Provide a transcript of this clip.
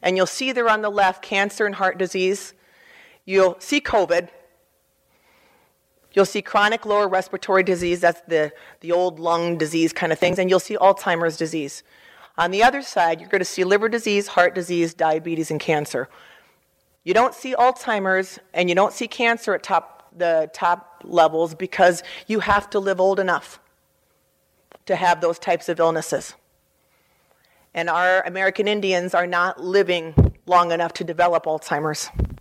And you'll see there on the left cancer and heart disease. You'll see COVID. You'll see chronic lower respiratory disease, that's the old lung disease kind of things, and you'll see Alzheimer's disease. On the other side, you're going to see liver disease, heart disease, diabetes, and cancer. You don't see Alzheimer's and you don't see cancer at the top levels because you have to live old enough to have those types of illnesses. And our American Indians are not living long enough to develop Alzheimer's.